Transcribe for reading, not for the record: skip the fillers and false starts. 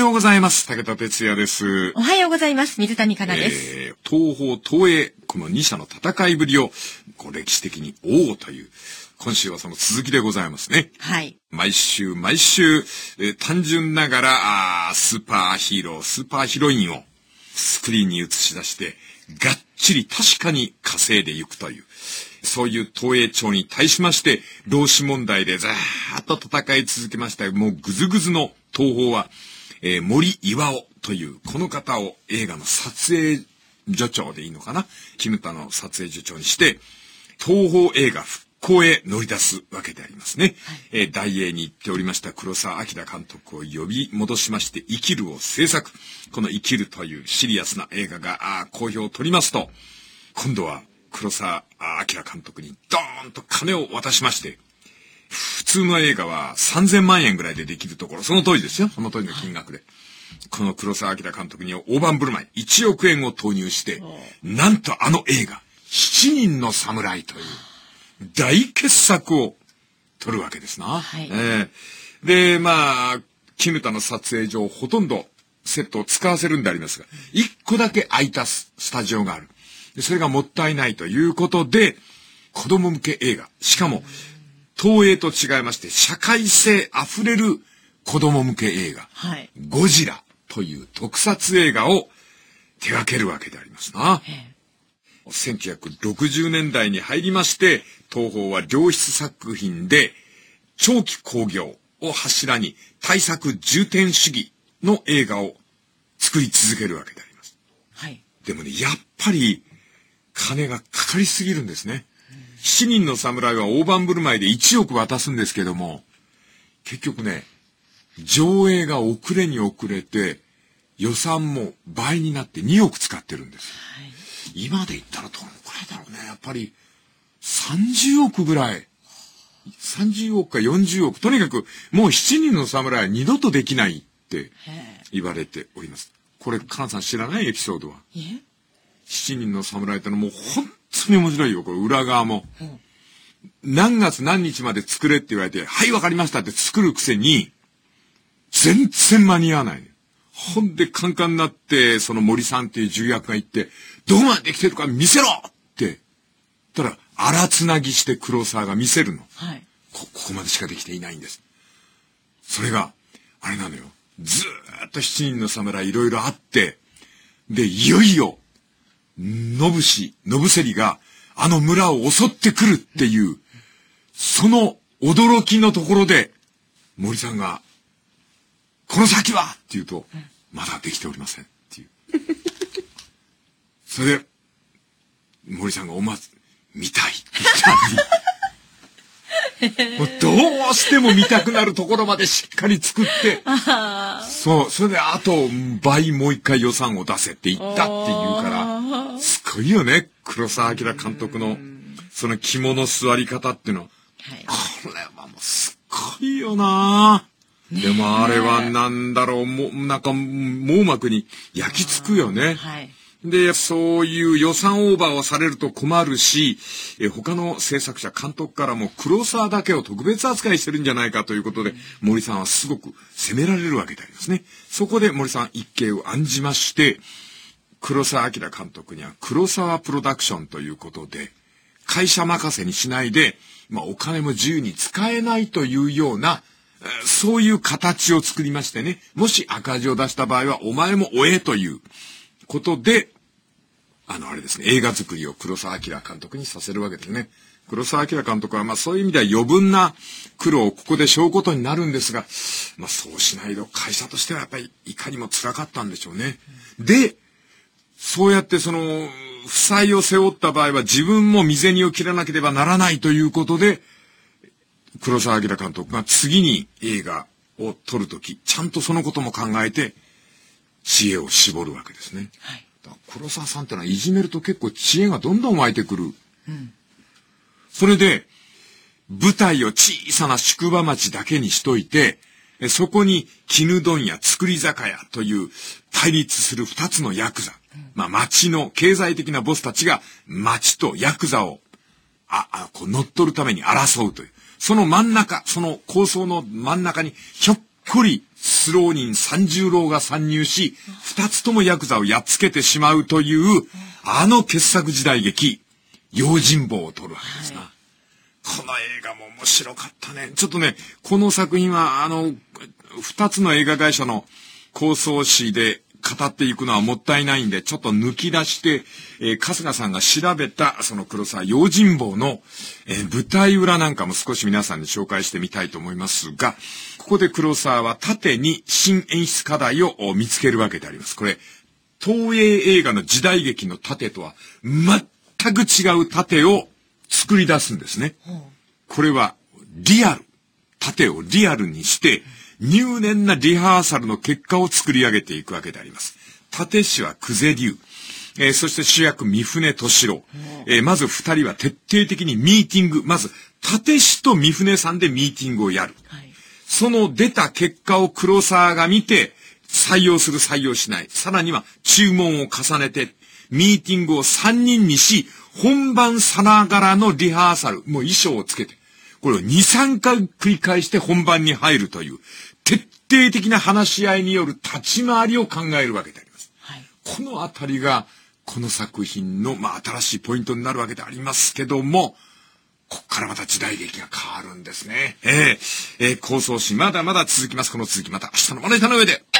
ようございます。武田哲也です。 おはようございます。水谷香奈です。 東邦東映、この2社の戦いぶりを歴史的に追おうという、今週はその続きでございますね。 はい。 毎週、単純ながらスーパーヒーロー、スーパーヒロインをスクリーンに映し出して、がっちり確かに稼いでいくという、そういう東映庁に対しまして、労使問題でずーっと戦い続けました。もうぐずぐずの東宝は、森巌というこの方を映画の撮影助長でいいのかな、絹田の撮影助長にして、東宝映画復興へ乗り出すわけでありますね。はい、大映に行っておりました黒澤明監督を呼び戻しまして、生きるを制作。この生きるというシリアスな映画が好評を取りますと、今度は黒澤明監督にドーンと金を渡しまして、普通の映画は3000万円ぐらいでできるところ、その当時ですよ。その当時の金額で。この黒澤明監督に大盤振る舞い、1億円を投入して、なんとあの映画、7人の侍という大傑作を撮るわけですな。 はい、 で、絹田の撮影上、ほとんどセットを使わせるんでありますが、1個だけ空いたスタジオがある。それがもったいないということで、子供向け映画。しかも、東映と違いまして、社会性あふれる子供向け映画。 はい、 ゴジラという特撮映画を手掛けるわけでありますな。1960年代に入りまして、東宝は良質作品で、長期興行を柱に大作重点主義の映画を作り続けるわけであります。 はい、 でもね、やっぱり金がかかりすぎるんですね。7人の侍は大盤振る舞いで1億渡すんですけども、結局ね、上映が遅れに遅れて、予算も倍になって2億使ってるんです。 はい、 今で言ったらどのくらいだろうね。やっぱり30億ぐらい。30億か40億。とにかくもう7人の侍は二度とできないって言われております。これ、カナさん知らないエピソードは。7人の侍ってのはもう本当に面白いよ。これ裏側も。何月何日まで作れって言われて、はい、わかりましたって作るくせに、全然間に合わない。ほんでカンカンになって、その森さんっていう重役が言って、どこまでできてるか見せろって。たら、荒つなぎして黒沢が見せるの。 はい、 ここまでしかできていないんです。それが、あれなのよ。ずーっと7人の侍いろいろあって、で、いよいよ、野伏があの村を襲ってくるっていう、その驚きのところで、森さんが、この先はって言うと、まだできておりませんっていう。それで、森さんが思わず、見たいって言った。もうどうしても見たくなるところまでしっかり作って、そう、それであと倍もう一回予算を出せって言ったっていうから、すごいよね、黒澤明監督のその肝の座り方っていうのは、はい、これはもうすっごいよな。でもあれはなんだろう、なんか網膜に焼き付くよね。 はい、 で、そういう予算オーバーをされると困るし、他の制作者、監督からも黒沢だけを特別扱いしてるんじゃないかということで、森さんはすごく責められるわけでありますね。そこで森さん一計を案じまして、黒澤明監督には黒沢プロダクションということで、会社任せにしないで、お金も自由に使えないというような、そういう形を作りましてね、もし赤字を出した場合はお前も追えということで、あれですね、映画作りを黒澤明監督にさせるわけですね。黒澤明監督はそういう意味では余分な苦労をここで背負うことになるんですが、そうしないと会社としてはやっぱりいかにも辛かったんでしょうね。で、そうやってその負債を背負った場合は自分も身銭を切らなければならないということで、黒澤明監督が次に映画を撮るとき、ちゃんとそのことも考えて知恵を絞るわけですね。 はい、 黒沢さんってのはいじめると結構知恵がどんどん湧いてくる。それで、舞台を小さな宿場町だけにしといて、そこに絹問屋、造り酒屋という対立する二つのヤクザ。町の経済的なボスたちが町とヤクザを乗っ取るために争うという。その真ん中、その構想の真ん中にひょっこりスロー人三十郎が参入し、二つともヤクザをやっつけてしまうという、あの傑作時代劇、用心棒を撮るわけですな。この映画も面白かったね。ちょっとね、この作品は、二つの映画会社の構想誌で語っていくのはもったいないんで、ちょっと抜き出して、春日さんが調べた、その黒沢用心棒の、舞台裏なんかも少し皆さんに紹介してみたいと思いますが、ここで黒沢は縦に新演出課題を見つけるわけであります。これ、東映映画の時代劇の縦とは全く違う縦を作り出すんですね。これはリアル。縦をリアルにして、入念なリハーサルの結果を作り上げていくわけであります。立師は久世龍。そして主役三船敏郎。まず二人は徹底的にミーティング。まず、立師と三船さんでミーティングをやる。その出た結果を黒沢が見て、採用する採用しない。さらには注文を重ねて、ミーティングを3人にし、本番さながらのリハーサル、もう衣装をつけて、これを2、3回繰り返して本番に入るという、徹底的な話し合いによる立ち回りを考えるわけであります。このあたりが、この作品の、新しいポイントになるわけでありますけども、こっからまた時代劇が変わるんですね。構想誌まだまだ続きます。この続きまた明日のまな板の上で。